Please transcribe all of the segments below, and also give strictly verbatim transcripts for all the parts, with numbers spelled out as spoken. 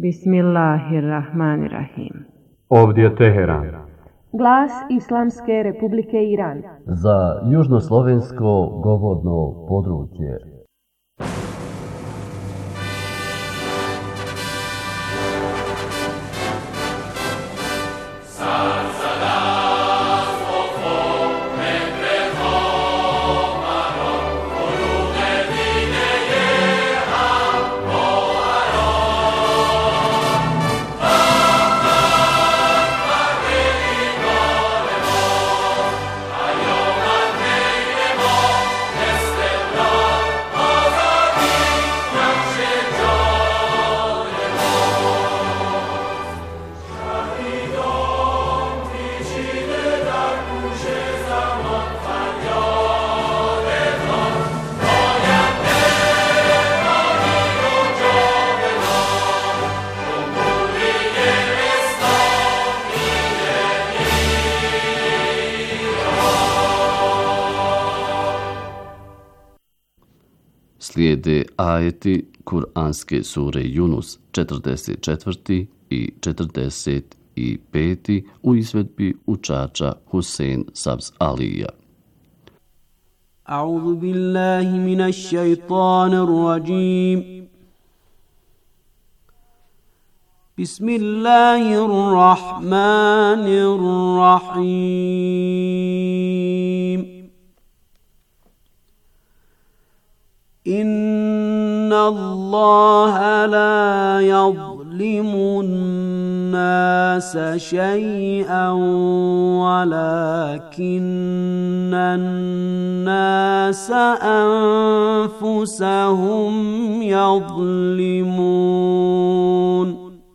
Bismillahirrahmanirrahim. Ovdje je Teheran. Glas Islamske Republike Iran. Za južnoslovensko govorno područje. Slijede ajeti Kur'anske sure Yunus četrdeset četvrti i četrdeset peti u izvedbi učača Husein Sabz Alija. A'udhu billahi minash shaitanir rajim. Bismillahirrahmanirrahim. إن الله لا يظلم الناس شيئا ولكن الناس أنفسهم يظلمون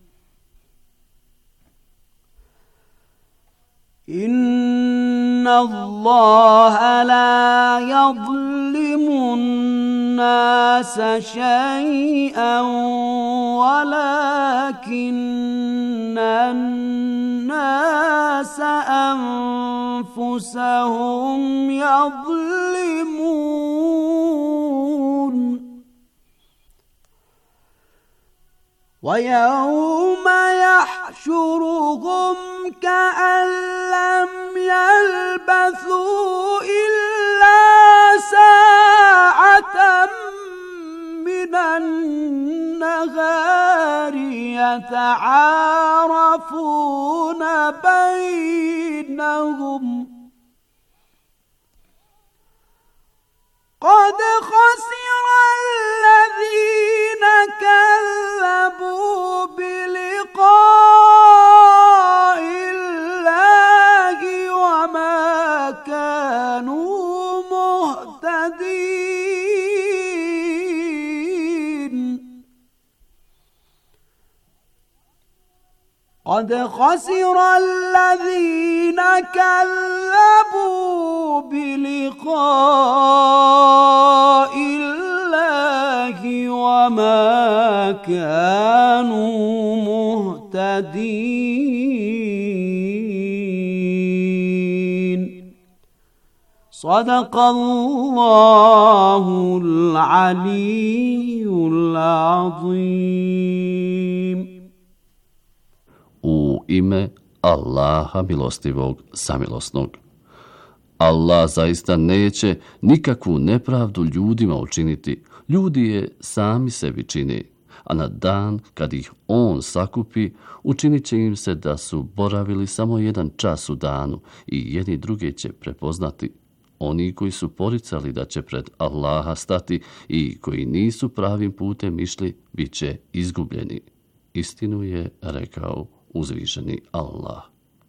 إن الله لا يظلم الناس شيئا ولكن الناس أنفسهم يظلمون ويوم يحشرهم كأن لم يلبثوا إلا ساعة من النهار يتعارفون بينهم قد خسر الذين كذبوا بلقاء الله وما كانوا مهتدين قد خسر الذين كذبوا بلقاء الله وما كانوا مهتدين صدق الله العلي العظيم. U ime Allaha milostivog samilosnog. Allah zaista neće nikakvu nepravdu ljudima učiniti. Ljudi je sami sebi čine, a na dan kad ih on sakupi, učinit će im se da su boravili samo jedan čas u danu i jedni druge će prepoznati. Oni koji su poricali da će pred Allaha stati i koji nisu pravim putem išli, bit će izgubljeni. Istinu je rekao uzvišeni Allah.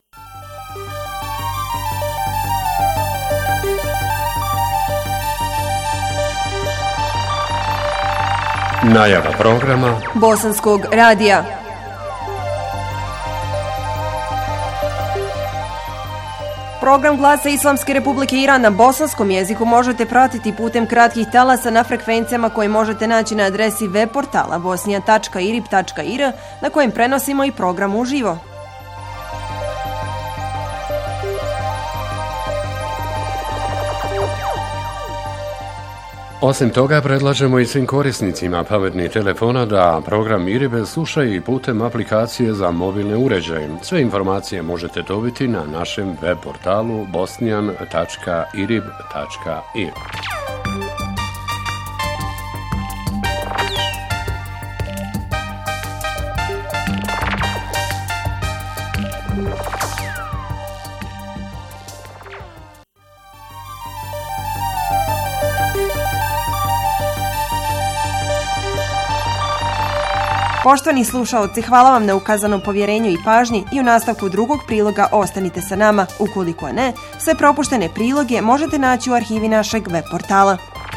Najava programa Bosanskog radija. Program Glasa Islamske Republike Iran na bosanskom jeziku možete pratiti putem kratkih talasa na frekvencijama koje možete naći na adresi web portala bosnija tačka irib tačka ir na kojem prenosimo i program uživo. Osim toga, predlažemo i svim korisnicima pametnih telefona da program IRIB slušaju i putem aplikacije za mobilne uređaje. Sve informacije možete dobiti na našem web portalu bosnijan tačka irib tačka ir. Poštovani slušaoci, hvala vam na ukazanom povjerenju i pažnji i u nastavku drugog priloga ostanite sa nama. Ukoliko ne, sve propuštene priloge možete naći u arhivi našeg web portala.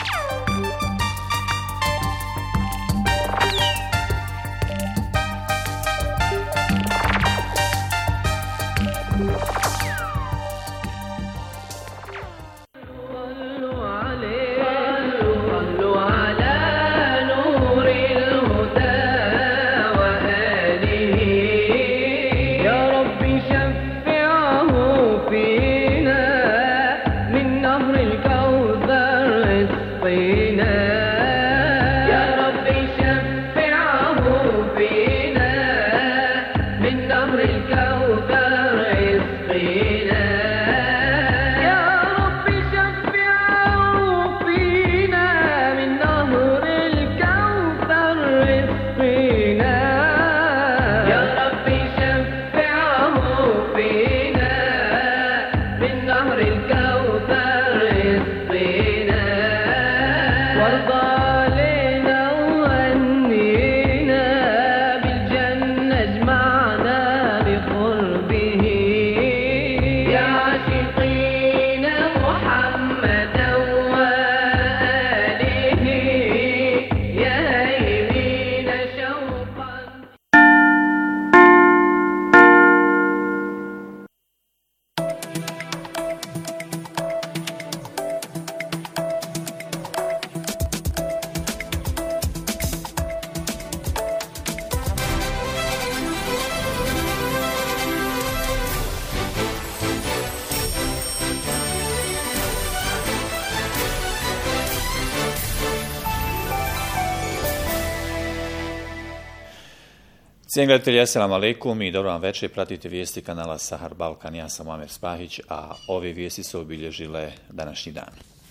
Cijenjeni gledatelji, assalamu alaikum i dobro vam večer. Pratite vijesti kanala Sahar Balkan. Ja sam Amer Spahić, a ove vijesti su obilježile današnji dan.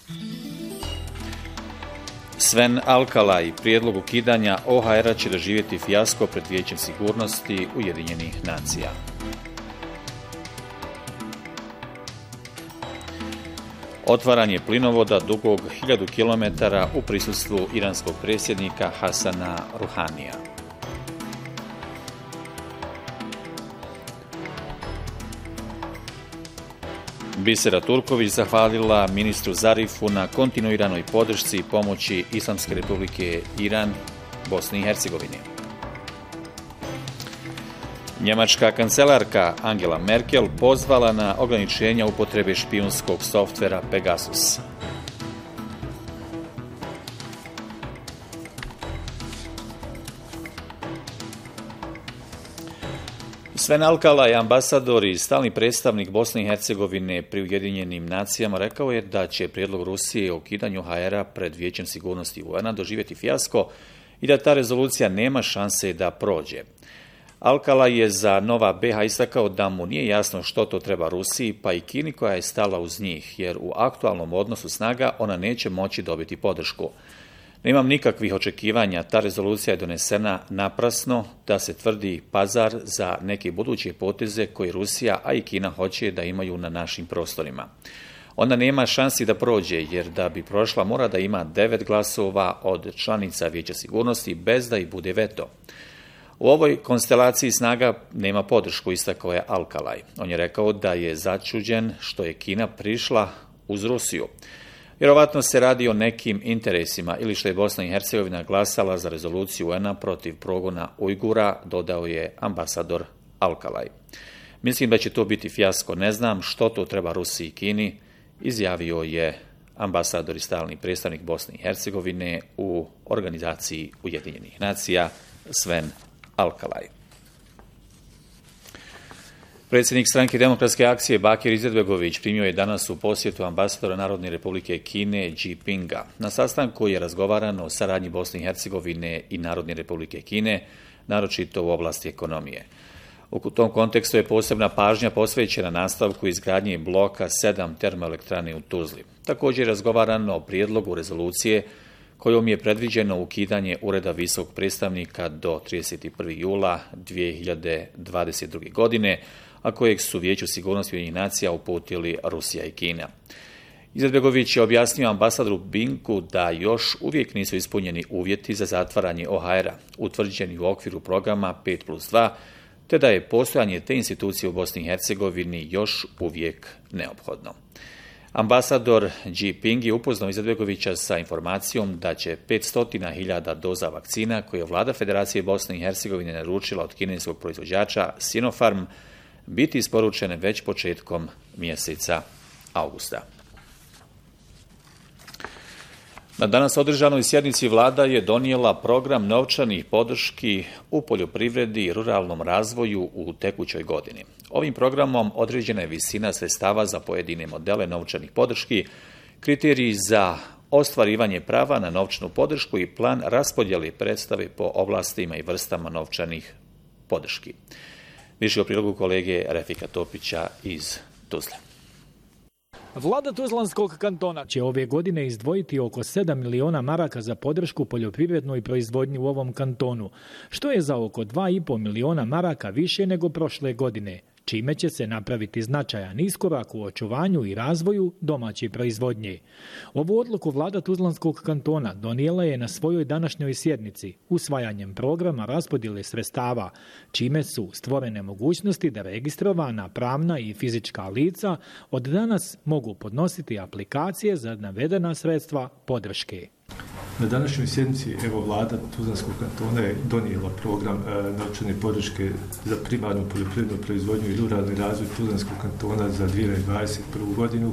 Sven Alkalaj, prijedlog ukidanja O H R-a će doživjeti fijasko pred Vijećem sigurnosti Ujedinjenih nacija. Otvaranje plinovoda dugog hiljadu kilometara u prisustvu iranskog predsjednika Hasana Ruhanija. Bisera Turković zahvalila ministru Zarifu na kontinuiranoj podršci i pomoći Islamske republike Iran Bosni i Hercegovini. Njemačka kancelarka Angela Merkel pozvala na ograničenja upotrebe špijunskog softvera Pegasus. Sven Alkalaj, ambasador i stalni predstavnik Bosne i Hercegovine pri Ujedinjenim nacijama, rekao je da će prijedlog Rusije o ukidanju H R-a pred Vijećem sigurnosti U N-a doživjeti fijasko i da ta rezolucija nema šanse da prođe. Alkalaj je za Nova B H istakao da mu nije jasno što to treba Rusiji, pa i Kini koja je stala uz njih, jer u aktualnom odnosu snaga ona neće moći dobiti podršku. Nemam nikakvih očekivanja, ta rezolucija je donesena naprasno da se tvrdi pazar za neke buduće poteze koje Rusija, a i Kina hoće da imaju na našim prostorima. Ona nema šansi da prođe, jer da bi prošla mora da ima devet glasova od članica Vijeća sigurnosti bez da i bude veto. U ovoj konstelaciji snaga nema podršku, istakao je Alkalaj. On je rekao da je začuđen što je Kina prišla uz Rusiju. Vjerovatno se radi o nekim interesima ili što je Bosna i Hercegovina glasala za rezoluciju U N-a protiv progona Ujgura, dodao je ambasador Alkalaj. Mislim da će to biti fijasko, ne znam što to treba Rusiji i Kini, izjavio je ambasador i stalni predstavnik Bosne i Hercegovine u organizaciji Ujedinjenih nacija Sven Alkalaj. Predsjednik stranke Demokratske akcije Bakir Izetbegović primio je danas u posjetu ambasadora Narodne republike Kine Jinpinga. Na sastanku je razgovarano o saradnji Bosne i Hercegovine i Narodne republike Kine, naročito u oblasti ekonomije. U tom kontekstu je posebna pažnja posvećena nastavku izgradnje bloka sedam termoelektrane u Tuzli. Također je razgovarano o prijedlogu rezolucije kojom je predviđeno ukidanje Ureda visokog predstavnika do trideset prvog jula dvije hiljade dvadeset druge. godine, a kojeg su Vijeću sigurnosti Ujedinjenih nacija uputili Rusija i Kina. Izetbegović je objasnio ambasadoru Binku da još uvijek nisu ispunjeni uvjeti za zatvaranje O H R-a, utvrđeni u okviru programa pet plus dva, te da je postojanje te institucije u Bosni i Hercegovini još uvijek neophodno. Ambasador Jinping je upoznao Izetbegovića sa informacijom da će petsto hiljada doza vakcina koje je vlada Federacije Bosne i Hercegovine naručila od kineskog proizvođača Sinopharm biti isporučene već početkom mjeseca augusta. Na danas održanoj sjednici vlada je donijela program novčanih podrški u poljoprivredi i ruralnom razvoju u tekućoj godini. Ovim programom određena je visina sredstava za pojedine modele novčanih podrški, kriteriji za ostvarivanje prava na novčanu podršku i plan raspodjele predstave po oblastima i vrstama novčanih podrški. Više o prilogu kolege Refika Topića iz Tuzle. Vlada Tuzlanskog kantona će ove godine izdvojiti oko sedam miliona maraka za podršku poljoprivrednoj proizvodnji u ovom kantonu, što je za oko dva i pol miliona maraka više nego prošle godine, čime će se napraviti značajan iskorak u očuvanju i razvoju domaće proizvodnje. Ovu odluku vlada Tuzlanskog kantona donijela je na svojoj današnjoj sjednici usvajanjem programa raspodjele sredstava, čime su stvorene mogućnosti da registrovana pravna i fizička lica od danas mogu podnositi aplikacije za navedena sredstva podrške. Na današnjoj sjednici evo vlada Tuzlanskog kantona je donijela program e, novčane podrške za primarnu poljoprivrednu proizvodnju i ruralni razvoj Tuzlanskog kantona za dvije hiljade dvadeset prvu. godinu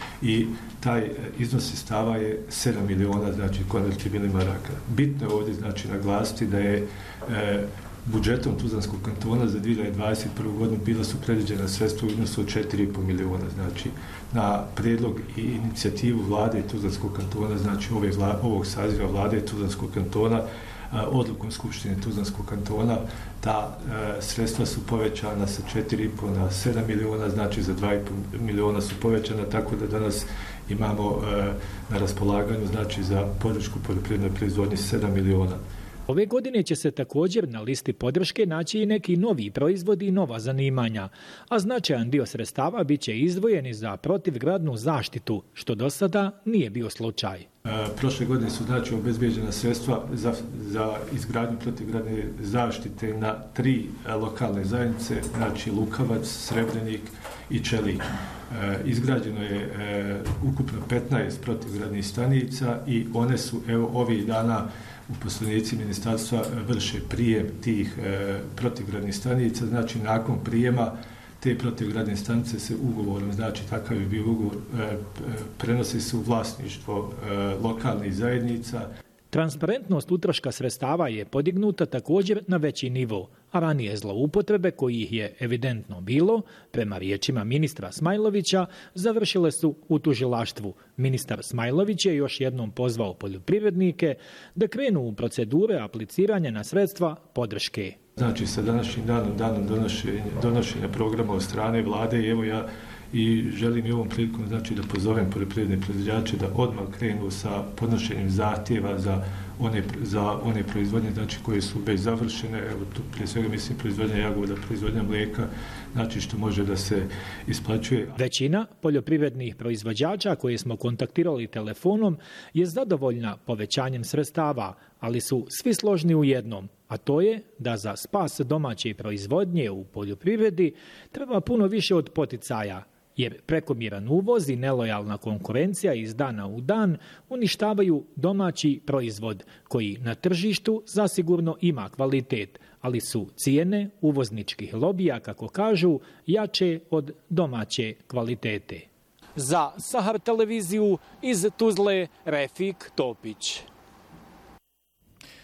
i taj iznos sredstava je sedam miliona, znači konvertibilnih maraka. Bitno je ovdje znači naglasiti da je e, budžetom Tuzlanskog kantona za dvije hiljade dvadeset prvu. godinu bila su predviđena sredstva u iznosu od četiri i pol miliona, znači na prijedlog i inicijativu vlade Tuzlanskog kantona, znači ove vla, ovog saziva vlade Tuzlanskog kantona, odlukom Skupštine Tuzlanskog kantona, ta e, sredstva su povećana sa četiri i pol na sedam miliona, znači za dva i pol miliona su povećana, tako da danas imamo e, na raspolaganju znači za podršku poljoprivrednoj proizvodnji sedam miliona. Ove godine će se također na listi podrške naći i neki novi proizvodi i nova zanimanja, a značajan dio sredstava bit će izdvojeni za protivgradnu zaštitu, što do sada nije bio slučaj. E, prošle godine su znači obezbeđena sredstva za, za izgradnju protivgradne zaštite na tri lokalne zajednice, znači Lukavac, Srebrenik i Čelik. E, izgrađeno je e, ukupno petnaest protivgradnih stanica i one su evo ovih dana uposlenici ministarstva vrše prijem tih e, protivgradnih stanica, znači nakon prijema te protivgradne stanice se ugovorom, znači takav je bio ugovor, e, prenosi se u vlasništvo e, lokalnih zajednica. Transparentnost utroška sredstava je podignuta također na veći nivo, a ranije zloupotrebe, kojih je evidentno bilo, prema riječima ministra Smajlovića, završile su u tužilaštvu. Ministar Smajlović je još jednom pozvao poljoprivrednike da krenu u procedure apliciranja na sredstva podrške. Znači sa današnjim danom, danom donošenja, donošenja programa od strane vlade, evo ja i želim i ovom prilikom znači da pozovem poljoprivredne proizvođače da odmah krenu sa podnošenjem zahtjeva za one, za one proizvodnje znači koje su već završene, evo tu prije svega mislim proizvodnja jagoda, proizvodnja mlijeka, znači što može da se isplaćuje. Većina poljoprivrednih proizvođača koje smo kontaktirali telefonom je zadovoljna povećanjem sredstava, ali su svi složni u jednom, a to je da za spas domaće proizvodnje u poljoprivredi treba puno više od poticaja, jer prekomjeran uvoz i nelojalna konkurencija iz dana u dan uništavaju domaći proizvod koji na tržištu zasigurno ima kvalitet, ali su cijene uvozničkih lobija, kako kažu, jače od domaće kvalitete. Za Sahar televiziju iz Tuzle, Refik Topić.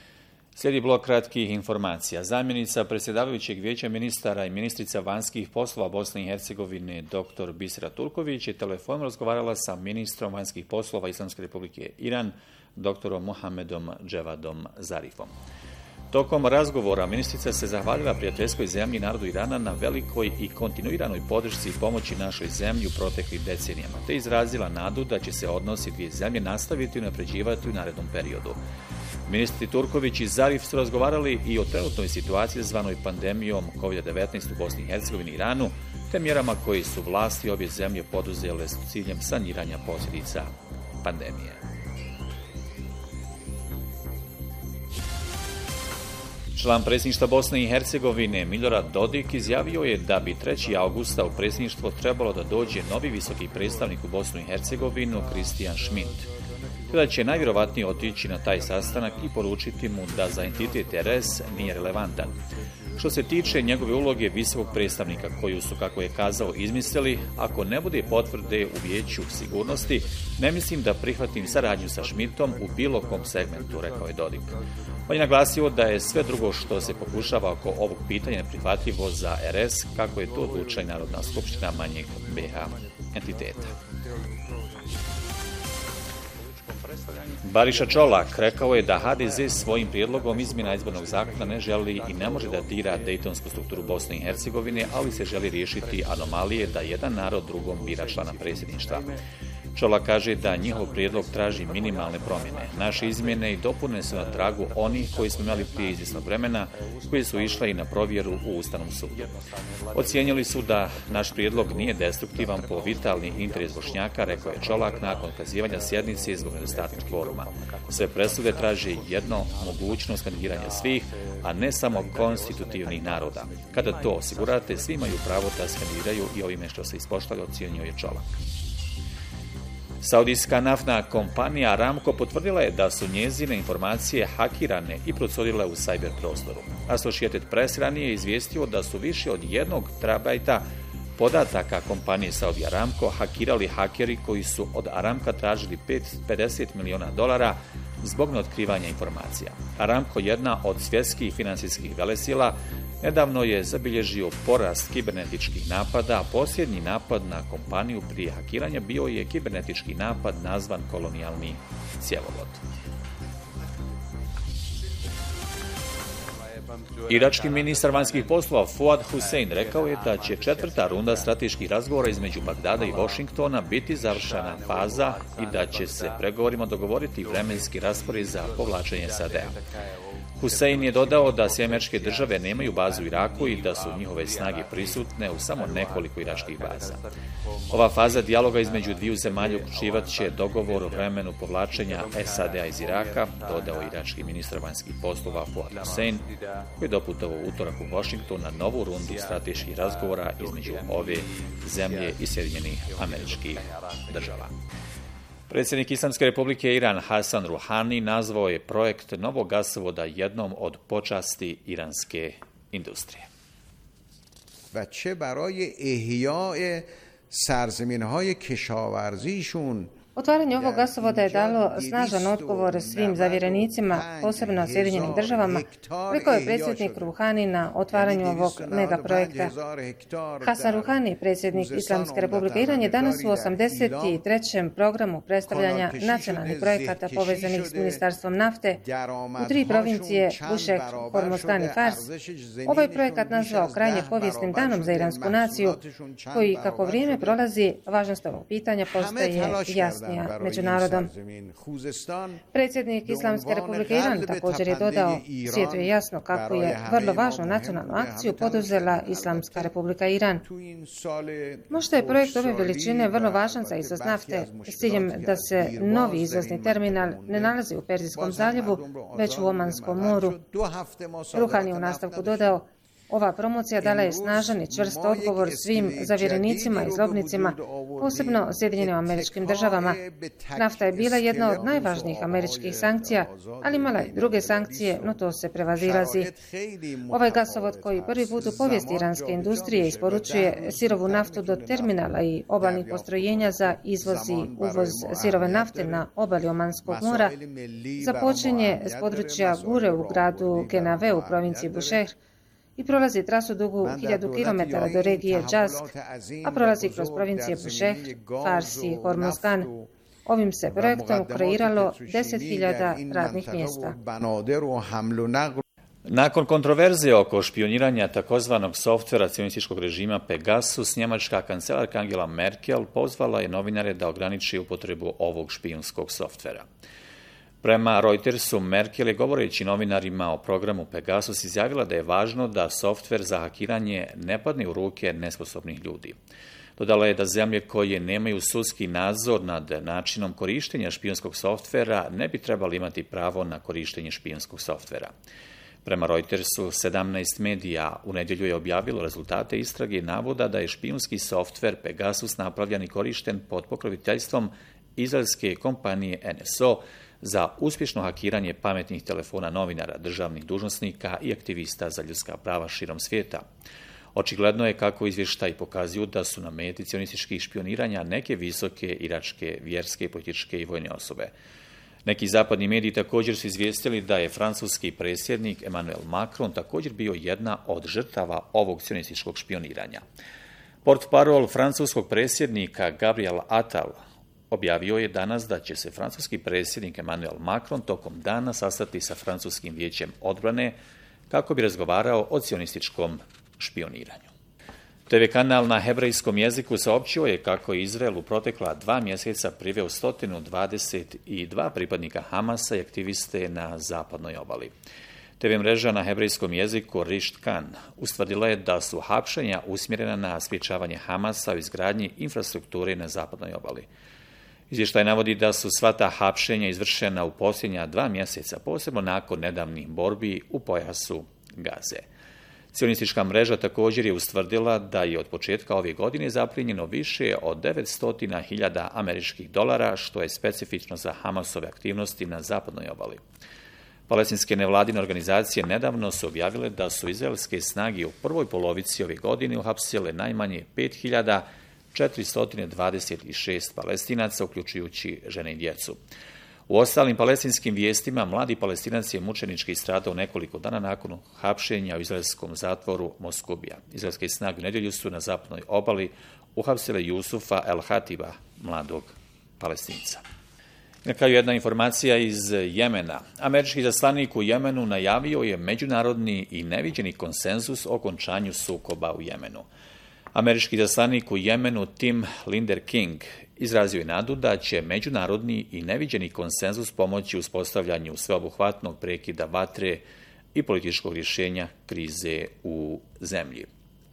Slijedi blok kratkih informacija. Zamjenica predsjedavajućeg vijeća ministara i ministrica vanjskih poslova Bosne i Hercegovine dr. Bisera Turković je telefonom razgovarala sa ministrom vanjskih poslova Islamske republike Iran dr. Mohamedom Dževadom Zarifom. Tokom razgovora ministrica se zahvalila prijateljskoj zemlji i narodu Irana na velikoj i kontinuiranoj podršci i pomoći našoj zemlji u proteklim decenijama, te izrazila nadu da će se odnosi dvije zemlje nastaviti i unapređivati u narednom periodu. Ministri Turković i Zarif su razgovarali i o trenutnoj situaciji zvanoj pandemijom kovid devetnaest u Bosni i Hercegovini i Iranu, te mjerama koje su vlasti obje zemlje poduzele s ciljem saniranja posljedica pandemije. Član predsjedništva Bosne i Hercegovine Milorad Dodik izjavio je da bi trećeg avgusta u predsjedništvo trebalo da dođe novi visoki predstavnik u Bosnu i Hercegovinu Kristijan Schmidt, da će najvjerovatnije otići na taj sastanak i poručiti mu da za entitet R S nije relevantan. Što se tiče njegove uloge visokog predstavnika, koju su, kako je kazao, izmislili, ako ne bude potvrde u vijeću sigurnosti, ne mislim da prihvatim saradnju sa Schmidtom u bilo kom segmentu, rekao je Dodik. On je naglasio da je sve drugo što se pokušava oko ovog pitanja neprihvatljivo za R S, kako je to odlučila i Narodna skupština manjeg B H entiteta. Bariša Čolak rekao je da H D Z svojim prijedlogom izmjena izbornog zakona ne želi i ne može da dira dejtonsku strukturu Bosne i Hercegovine, ali se želi riješiti anomalije da jedan narod drugom bira člana predsjedništva. Čolak kaže da njihov prijedlog traži minimalne promjene. Naše izmjene i dopune su na tragu onih koji smo imali prije izvjesnog vremena, koji su išle i na provjeru u Ustavnom sudu. Ocijenili su da naš prijedlog nije destruktivan po vitalni interes Bošnjaka, rekao je Čolak nakon otkazivanja sjednice zbog nedostatka kvoruma. Sve presude traže jedno, mogućnost kandidiranja svih, a ne samo konstitutivnih naroda. Kada to osigurate, svi imaju pravo da se kandidiraju i ovime što se ispoštali, ocijenio je Čolak. Saudijska naftna kompanija Aramco potvrdila je da su njezine informacije hakirane i procurile u sajber prostoru. Associated Press ranije izvijestio da su više od jednog terabajta podataka kompanije Saudi Aramco hakirali hakeri koji su od Aramka tražili pedeset miliona dolara zbog neotkrivanja informacija. Aramco, jedna od svjetskih financijskih velesila, nedavno je zabilježio porast kibernetičkih napada, a posljednji napad na kompaniju prije hakiranja bio je kibernetički napad nazvan kolonijalni cjevovod. Irački ministar vanjskih poslova Fuad Hussein rekao je da će četvrta runda strateških razgovora između Bagdada i Washingtona biti završena faza i da će se pregovorima dogovoriti vremenski raspored za povlačenje S A D-a. Hussein je dodao da Sjedinjene Američke Države nemaju bazu u Iraku i da su njihove snage prisutne u samo nekoliko iračkih baza. Ova faza dijaloga između dviju zemalja uključivat će dogovor o vremenu povlačenja S A D-a iz Iraka, dodao irački ministar vanjskih poslova Fuad Hussein, koji je doputovao utorak u Washington na novu rundu strateških razgovora između ove zemlje i Sjedinjenih Američkih Država. Predsjednik Islamske republike Iran Hasan Ruhani nazvao je projekt novog gasovoda jednom od počasti iranske industrije. و چه برای احیاء سرزمین‌های کشاورزیشون Otvaranje ovog gasovoda je dalo snažan odgovor svim zavjerenicima, posebno Sjedinjenim državama, rekao je predsjednik Ruhani na otvaranju ovog megaprojekta. Hasan Ruhani, predsjednik Islamske republike Iran, je danas u osamdeset trećem programu predstavljanja nacionalnih projekata povezanih s Ministarstvom nafte u tri provincije Bušek, Hormozgan i Fars. Ovaj projekat nazvao krajnje povijesnim danom za iransku naciju, koji, kako vrijeme prolazi, važnost ovog pitanja postaje jasna među narodom. Predsjednik Islamske republike Iran također je dodao, svijetu je jasno kako je vrlo važnu nacionalnu akciju poduzela Islamska republika Iran. Možda je projekt ove veličine vrlo važan za izvoz nafte, s ciljem da se novi izvozni terminal ne nalazi u Perzijskom zaljevu, već u Omanskom moru. Ruhani u nastavku dodao, Ova promocija dala je snažan i čvrst odgovor svim zavjerenicima i zlobnicima, posebno Sjedinjenim Američkim Državama. Nafta je bila jedna od najvažnijih američkih sankcija, ali imala i druge sankcije, no to se prevazilazi. Ovaj gasovod koji prvi put u povijesti iranske industrije isporučuje sirovu naftu do terminala i obalnih postrojenja za izvoz i uvoz sirove nafte na obali Omanskog mora, započinje s područja Gure u gradu Genave u provinciji Bushehr i prolazi trasu dugu hiljadu kilometara do regije Džask, a prolazi kroz provincije Bushehr, Fars i Hormozgan. Ovim se projektom kreiralo deset hiljada radnih mjesta. Nakon kontroverzije oko špioniranja takozvanog softvera cionističkog režima Pegasus, njemačka kancelarka Angela Merkel pozvala je novinare da ograniči upotrebu ovog špijunskog softvera. Prema Reutersu, Merkel je govoreći novinarima o programu Pegasus izjavila da je važno da softver za hakiranje ne padne u ruke nesposobnih ljudi. Dodala je da zemlje koje nemaju sudski nadzor nad načinom korištenja špijunskog softvera ne bi trebali imati pravo na korištenje špijunskog softvera. Prema Reutersu, sedamnaest medija u nedjelju je objavilo rezultate istrage i navoda da je špijunski softver Pegasus napravljan i korišten pod pokroviteljstvom izraelske kompanije N S O za uspješno hakiranje pametnih telefona novinara, državnih dužnosnika i aktivista za ljudska prava širom svijeta. Očigledno je kako izvještaji pokazuju da su na meti cionističkih špioniranja neke visoke iračke, vjerske, političke i vojne osobe. Neki zapadni mediji također su izvijestili da je francuski predsjednik Emmanuel Macron također bio jedna od žrtava ovog cionističkog špioniranja. Portparol francuskog predsjednika Gabriel Attal objavio je danas da će se francuski predsjednik Emmanuel Macron tokom dana sastati sa francuskim vijećem odbrane kako bi razgovarao o cionističkom špioniranju. Te ve kanal na hebrejskom jeziku saopćio je kako je Izrael u protekla dva mjeseca priveo sto dvadeset dva pripadnika Hamasa i aktiviste na zapadnoj obali. te ve mreža na hebrejskom jeziku Risht Kan ustvrdila je da su hapšenja usmjerena na sprječavanje Hamasa u izgradnji infrastrukture na zapadnoj obali. Izvještaj navodi da su sva ta hapšenja izvršena u posljednja dva mjeseca, posebno nakon nedavnih borbi u pojasu Gaze. Cionistička mreža također je ustvrdila da je od početka ove godine zaprimljeno više od devetsto hiljada američkih dolara, što je specifično za Hamasove aktivnosti na zapadnoj obali. Palestinske nevladine organizacije nedavno su objavile da su izraelske snage u prvoj polovici ove godine uhapsile najmanje pet hiljada četiristo dvadeset šest Palestinaca, uključujući žene i djecu. U ostalim palestinskim vijestima mladi Palestinac je mučenički stradao nekoliko dana nakon hapšenja u izraelskom zatvoru Moskubija. Izraelske snage u nedjelju su na zapadnoj obali uhapsile Jusufa El Hatiba, mladog Palestinca. Na kraju jedna informacija iz Jemena. Američki zaslanik u Jemenu najavio je međunarodni i neviđeni konsenzus o okončanju sukoba u Jemenu. Američki zaslanik u Jemenu Tim Linder King izrazio je nadu da će međunarodni i neviđeni konsenzus pomoći uspostavljanju sveobuhvatnog prekida vatre i političkog rješenja krize u zemlji.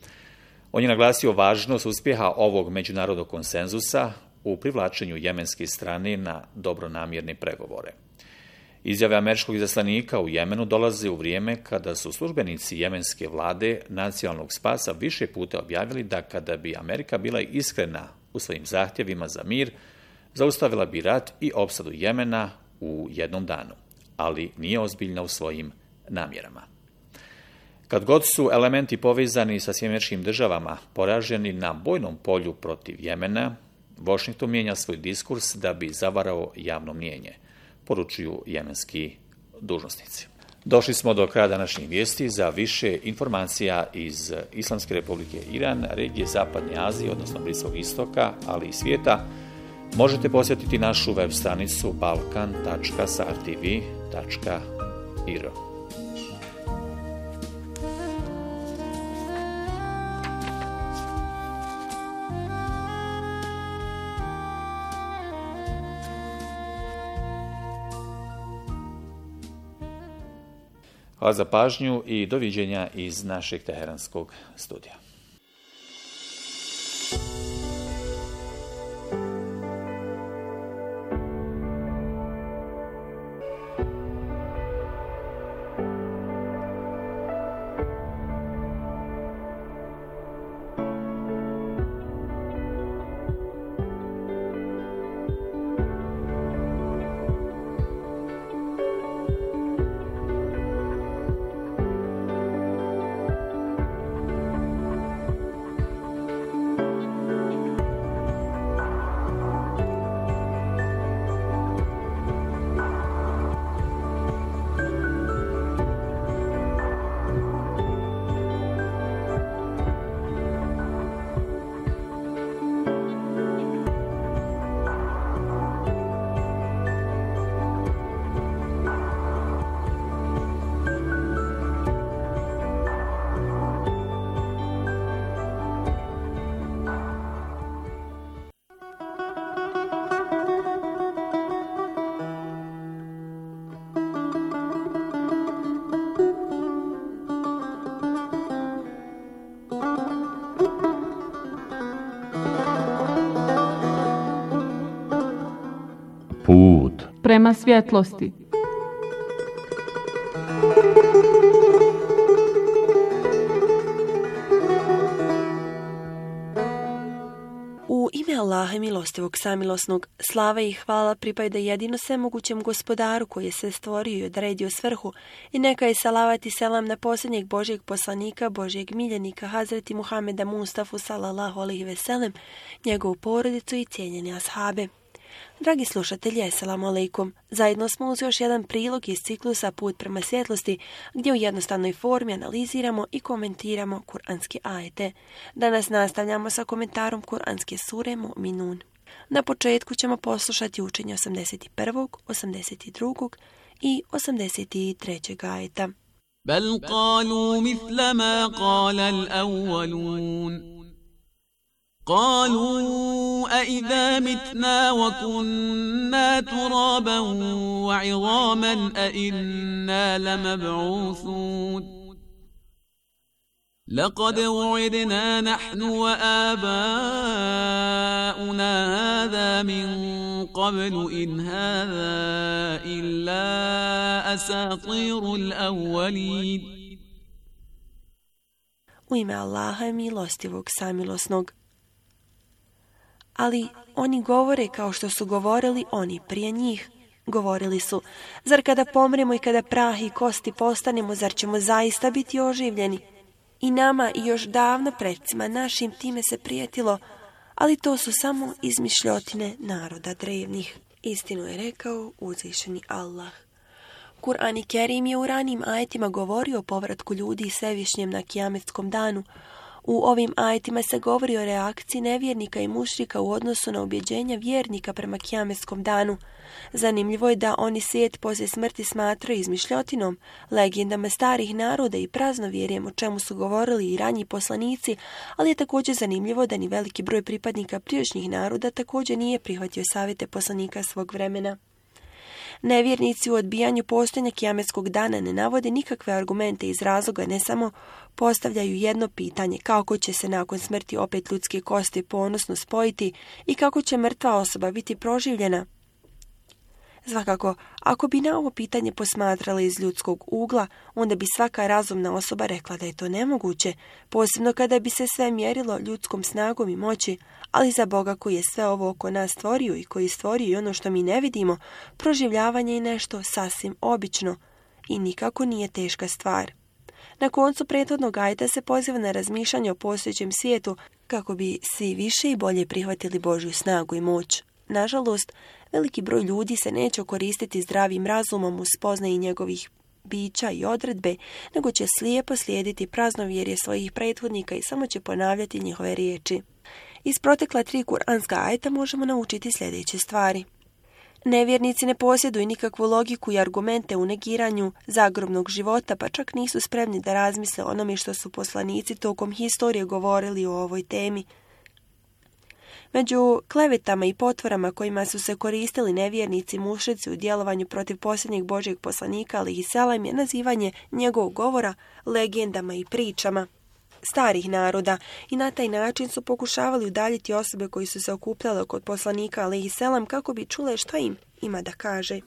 On je naglasio važnost uspjeha ovog međunarodnog konsenzusa u privlačenju jemenske strane na dobronamjerne pregovore. Izjave američkog izaslanika u Jemenu dolaze u vrijeme kada su službenici jemenske vlade nacionalnog spasa više puta objavili da kada bi Amerika bila iskrena u svojim zahtjevima za mir, zaustavila bi rat i opsadu Jemena u jednom danu, ali nije ozbiljna u svojim namjerama. Kad god su elementi povezani sa Sjedinjenim Američkim Državama poraženi na bojnom polju protiv Jemena, Washington mijenja svoj diskurs da bi zavarao javno mnijenje, poručuju jemenski dužnosnici. Došli smo do kraja današnjih vijesti. Za više informacija iz Islamske Republike Iran, regije Zapadne Azije, odnosno Bliskog istoka, ali i svijeta, možete posjetiti našu web stranicu balkan tačka sartv tačka ir. Hvala za pažnju i doviđenja iz našeg teheranskog studija. prema svjetlosti. U ime Allaha milostivog samilosnog, slava i hvala pripada jedino svemogućem gospodaru koji je sve stvorio i odredio svrhu, i neka je salavat i selam na posljednjeg Božjeg poslanika, Božjeg miljenika, Hazreti Muhameda Mustafa sallallahu alejhi ve sellem, njegovu porodicu i cijenjene ashabe. Dragi slušatelji, assalamu alaikum. Zajedno smo uz još jedan prilog iz ciklusa Put prema svjetlosti, gdje u jednostavnoj formi analiziramo i komentiramo kuranske ajete. Danas nastavljamo sa komentarom kuranske sure Mu'minun. Na početku ćemo poslušati učenje osamdeset prvog, osamdeset drugog i osamdeset trećeg ajeta. Bel qalu mithla ma qala al-awwalun. قالوا أئذا متنا وكنا ترابا وعظاما أئنا لمبعوثون لقد وعدنا نحن وآباؤنا هذا من قبل إن هذا إلا أساطير الأولين. U ime Allaha milostivog samilosnog. Ali oni govore kao što su govorili oni prije njih. Govorili su, zar kada pomremo i kada prah i kosti postanemo, zar ćemo zaista biti oživljeni? I nama i još davno predsima našim time se prijetilo, ali to su samo izmišljotine naroda drevnih. Istinu je rekao uzvišeni Allah. Kur'an Kerim je u ranijim ajetima govorio o povratku ljudi i svevišnjem na kijametskom danu. U ovim ajetima se govori o reakciji nevjernika i mušrika u odnosu na ubjeđenja vjernika prema kijametskom danu. Zanimljivo je da oni svijet poslije smrti smatraju izmišljotinom, legendama starih naroda i praznovjerjem, o čemu su govorili i ranji poslanici, ali je također zanimljivo da ni veliki broj pripadnika prijašnjih naroda također nije prihvatio savjete poslanika svog vremena. Nevjernici u odbijanju postojanja kijametskog dana ne navode nikakve argumente iz razloga, ne samo postavljaju jedno pitanje, kako će se nakon smrti opet ljudske kosti ponosno spojiti i kako će mrtva osoba biti proživljena. Svakako, ako bi na ovo pitanje posmatrali iz ljudskog ugla, onda bi svaka razumna osoba rekla da je to nemoguće, posebno kada bi se sve mjerilo ljudskom snagom i moći, ali za Boga koji je sve ovo oko nas stvorio i koji je stvorio i ono što mi ne vidimo, proživljavanje je nešto sasvim obično i nikako nije teška stvar. Na koncu prethodnog ajeta se poziva na razmišljanje o postojećem svijetu kako bi svi više i bolje prihvatili Božju snagu i moć. Nažalost, veliki broj ljudi se neće koristiti zdravim razumom u spoznaji njegovih bića i odredbe, nego će slijepo slijediti praznovjerje svojih prethodnika i samo će ponavljati njihove riječi. Iz protekla tri kuranska ajeta možemo naučiti sljedeće stvari. Nevjernici ne posjeduju nikakvu logiku i argumente u negiranju zagrobnog života, pa čak nisu spremni da razmisle onome što su poslanici tokom historije govorili o ovoj temi. Među klevetama i potvorama kojima su se koristili nevjernici mušrici u djelovanju protiv posljednjeg Božjeg poslanika alejhi selam je nazivanje njegovog govora legendama i pričama starih naroda i na taj način su pokušavali udaljiti osobe koji su se okupljale kod poslanika alejhi selam kako bi čule šta im ima da kaže.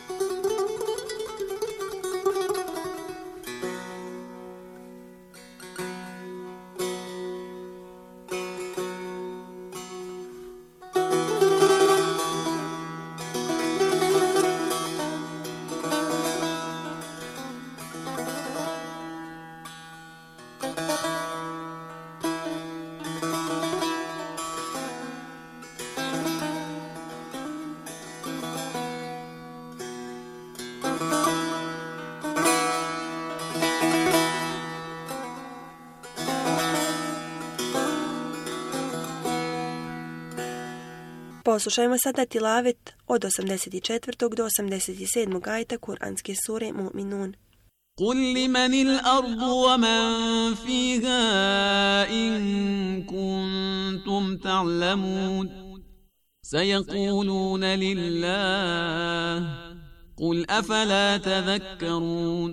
Poslušajmo sada tilavet od osamdeset četvrtog do osamdeset sedmog ajeta kuranske sure Mu'minun. قل لمن الأرض ومن فيها إن كنتم تعلمون سيقولون لله قل أفلا تذكرون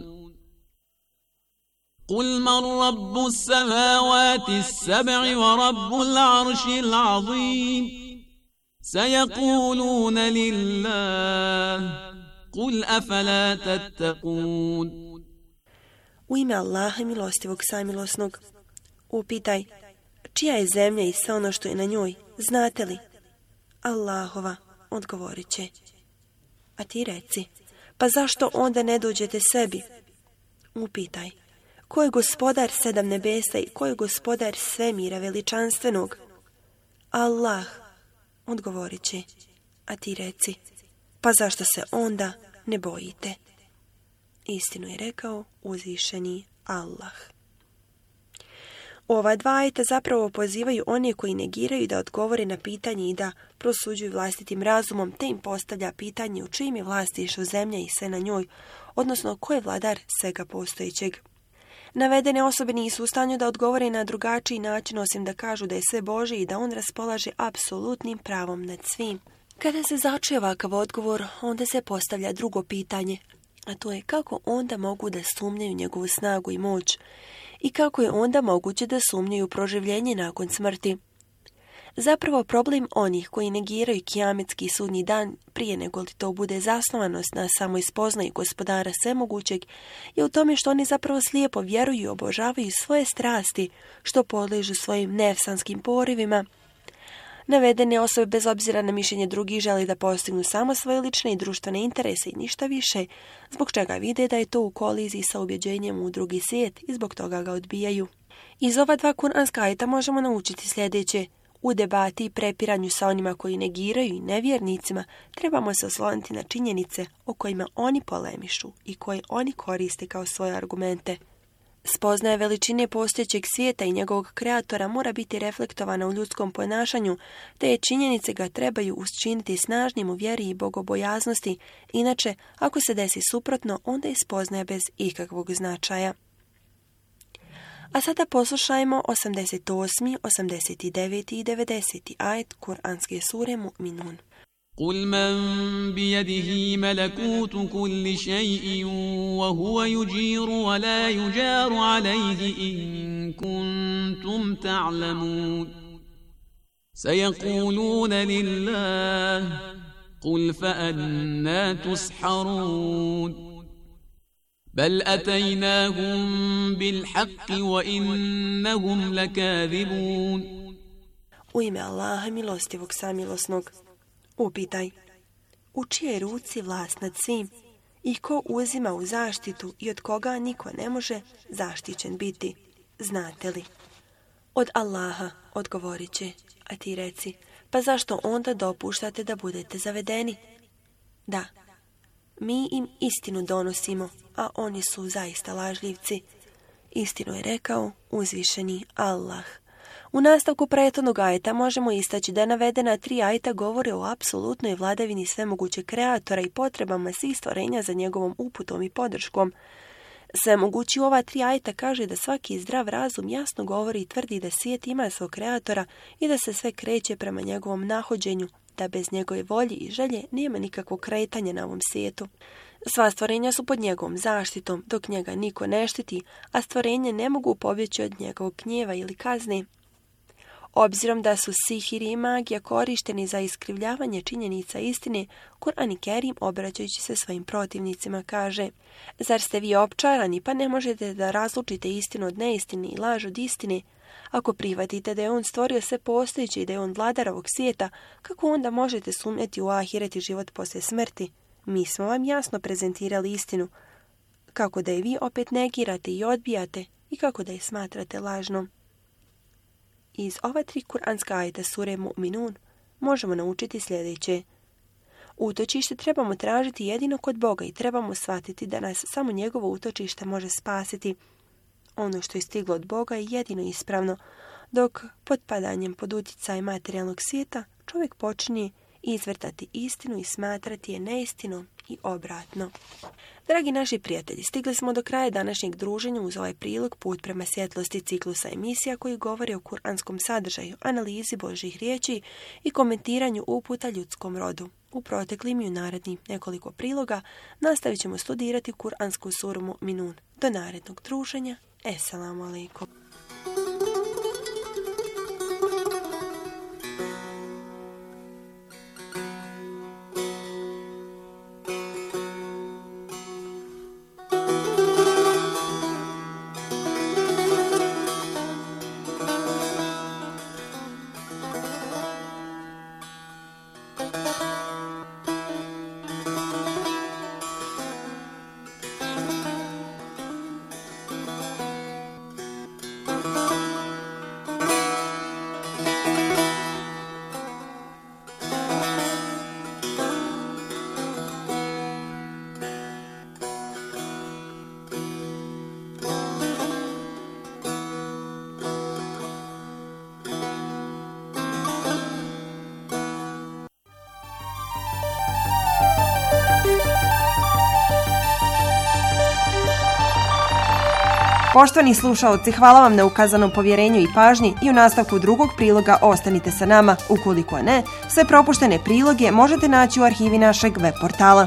قل من رب السماوات السبع ورب العرش العظيم سيقولون لله قل أفلا تتقون. U ime Allaha milostivog samilosnog, upitaj, čija je zemlja i sve ono što je na njoj, znate li? Allahova, odgovorit će. A ti reci, pa zašto onda ne dođete sebi? Upitaj, ko je gospodar sedam nebesa i ko je gospodar svemira veličanstvenog? Allah, odgovorit će. A ti reci, pa zašto se onda ne bojite? Istinu je rekao uzvišeni Allah. Ova dva ajeta zapravo pozivaju one koji negiraju da odgovore na pitanje i da prosuđuju vlastitim razumom, te im postavlja pitanje u čijim je vlastištvu zemlja i sve na njoj, odnosno ko je vladar svega postojećeg. Navedene osobe nisu u stanju da odgovore na drugačiji način, osim da kažu da je sve Božje i da on raspolaže apsolutnim pravom nad svim. Kada se začuje ovakav odgovor, onda se postavlja drugo pitanje, a to je kako onda mogu da sumnjaju njegovu snagu i moć i kako je onda moguće da sumnjaju proživljenje nakon smrti. Zapravo problem onih koji negiraju kijametski sudnji dan prije nego li to bude zasnovanost na samoj spoznaji gospodara svemogućeg je u tome što oni zapravo slijepo vjeruju i obožavaju svoje strasti što podliježu svojim nefsanskim porivima. Navedene osobe bez obzira na mišljenje drugih želi da postignu samo svoje lične i društvene interese i ništa više, zbog čega vide da je to u koliziji sa ubjeđenjem u drugi svijet i zbog toga ga odbijaju. Iz ova dva kuranska ajeta možemo naučiti sljedeće. U debati i prepiranju sa onima koji negiraju i nevjernicima trebamo se osloniti na činjenice o kojima oni polemišu i koje oni koriste kao svoje argumente. Spoznaja veličine postojećeg svijeta i njegovog kreatora mora biti reflektovana u ljudskom ponašanju, te je činjenice ga trebaju učiniti snažnim u vjeri i bogobojaznosti, inače, ako se desi suprotno, onda je spoznaja bez ikakvog značaja. A sada poslušajmo osamdeset osmi, osamdeset deveti i devedeseti ajet Kur'anske sure Mu'minun. قل من بيده ملكوت كل شيء وهو يجير ولا يجار عليه إن كنتم تعلمون سيقولون لله قل فأنا تسحرون بل أتيناهم بالحق وإنهم لكاذبون. U ime Allaha milostivog samilosnog, upitaj, u čijoj ruci vlast nad svim i ko uzima u zaštitu i od koga niko ne može zaštićen biti, znate li? Od Allaha, odgovorit će, a ti reci, pa zašto onda dopuštate da budete zavedeni? Da, mi im istinu donosimo, a oni su zaista lažljivci. Istinu je rekao uzvišeni Allah. U nastavku prethodnog ajeta možemo istaći da navedena tri ajeta govore o apsolutnoj vladavini svemogućeg kreatora i potrebama svih stvorenja za njegovom uputom i podrškom. Svemogući u ova tri ajeta kaže da svaki zdrav razum jasno govori i tvrdi da svijet ima svog kreatora i da se sve kreće prema njegovom nahođenju, da bez njegove volje i želje nema nikakvog kretanja na ovom svijetu. Sva stvorenja su pod njegovom zaštitom, dok njega niko ne štiti, a stvorenje ne mogu pobjeći od njegovog gnjeva ili kazne. Obzirom da su sihir i magija korišteni za iskrivljavanje činjenica istine, Kur'an Kerim, obraćajući se svojim protivnicima, kaže: Zar ste vi opčarani, pa ne možete da razlučite istinu od neistine i laž od istine? Ako prihvatite da je on stvorio sve postojeće i da je on vladar ovog svijeta, kako onda možete sumnjati u ahiret i život poslije smrti? Mi smo vam jasno prezentirali istinu, kako da je vi opet negirate i odbijate i kako da je smatrate lažnom. Iz ova tri kuranska ajeta sure Mu'minun možemo naučiti sljedeće. Utočište trebamo tražiti jedino kod Boga i trebamo shvatiti da nas samo njegovo utočište može spasiti. Ono što je stiglo od Boga je jedino ispravno, dok pod padanjem pod utjecaj materijalnog svijeta čovjek počinje izvrtati istinu i smatrati je neistinom i obratno. Dragi naši prijatelji, stigli smo do kraja današnjeg druženja uz ovaj prilog Put prema svjetlosti ciklusa emisija koji govori o kuranskom sadržaju, analizi Božjih riječi i komentiranju uputa ljudskom rodu. U proteklim i u narednim nekoliko priloga nastavit ćemo studirati kuransku suru Mu'minun. Do narednog druženja. Esselamu alaikum. Poštovani slušaoci, hvala vam na ukazanom povjerenju i pažnji i u nastavku drugog priloga ostanite sa nama. Ukoliko ne, sve propuštene priloge možete naći u arhivi našeg web portala.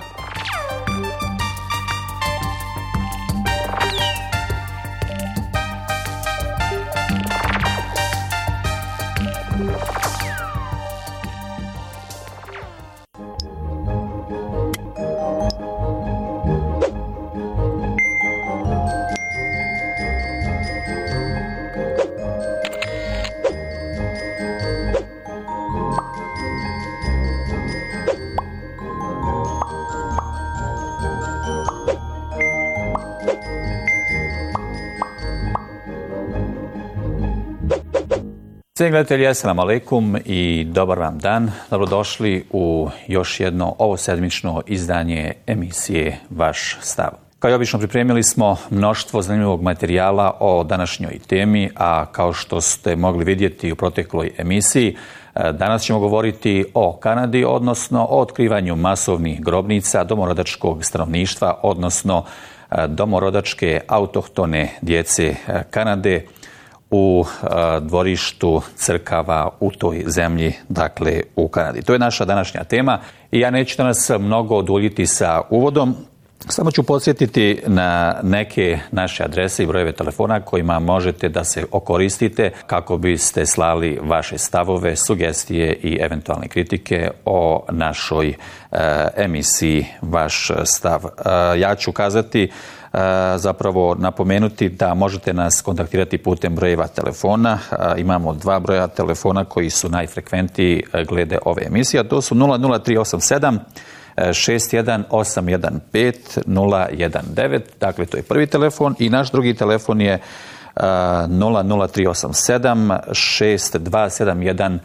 Cijenjeni gledatelji, assalamu alaikum i dobar vam dan. Dobrodošli u još jedno ovosedmično izdanje emisije Vaš stav. Kao i obično pripremili smo mnoštvo zanimljivog materijala o današnjoj temi, a kao što ste mogli vidjeti u protekloj emisiji, danas ćemo govoriti o Kanadi, odnosno o otkrivanju masovnih grobnica domorodačkog stanovništva, odnosno domorodačke autohtone djece Kanade u dvorištu crkava u toj zemlji, dakle u Kanadi. To je naša današnja tema i ja neću danas mnogo oduljiti sa uvodom. Samo ću podsjetiti na neke naše adrese i brojeve telefona kojima možete da se okoristite kako biste slali vaše stavove, sugestije i eventualne kritike o našoj e, emisiji Vaš stav. E, ja ću kazati, e, zapravo napomenuti da možete nas kontaktirati putem brojeva telefona. E, imamo dva broja telefona koji su najfrekventniji glede ove emisije, a to su nula nula tri osam sedam šest jedan osam jedan pet nula jedan devet, dakle to je prvi telefon, i naš drugi telefon je nula nula tri osam sedam šest dva sedam jedan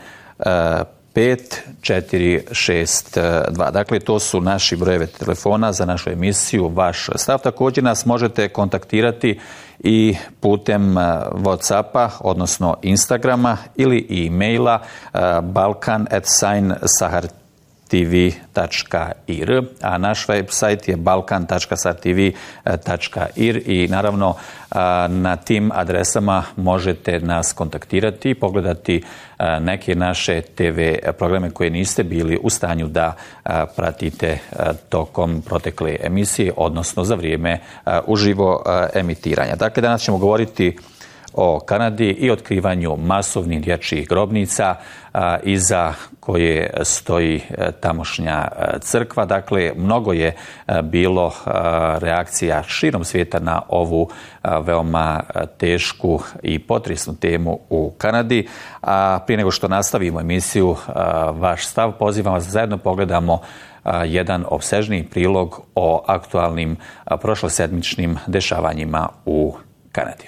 pet četiri šest dva. Dakle, to su naši brojeve telefona za našu emisiju Vaš stav. Također nas možete kontaktirati i putem WhatsAppa, odnosno Instagrama ili e-maila balkan at sign sahar tv tačka i r, a naš website je balkan tačka sar tv tačka i r i naravno na tim adresama možete nas kontaktirati i pogledati neke naše te ve programe koje niste bili u stanju da pratite tokom protekle emisije, odnosno za vrijeme uživo emitiranja. Dakle, danas ćemo govoriti o Kanadi i otkrivanju masovnih dječjih grobnica a, iza koje stoji a, tamošnja a, crkva. Dakle, mnogo je a, bilo a, reakcija širom svijeta na ovu a, veoma a, tešku i potresnu temu u Kanadi. A prije nego što nastavimo emisiju a, Vaš stav, pozivam vas da zajedno pogledamo a, jedan opsežniji prilog o aktualnim a, prošlosedmičnim dešavanjima u Kanadi.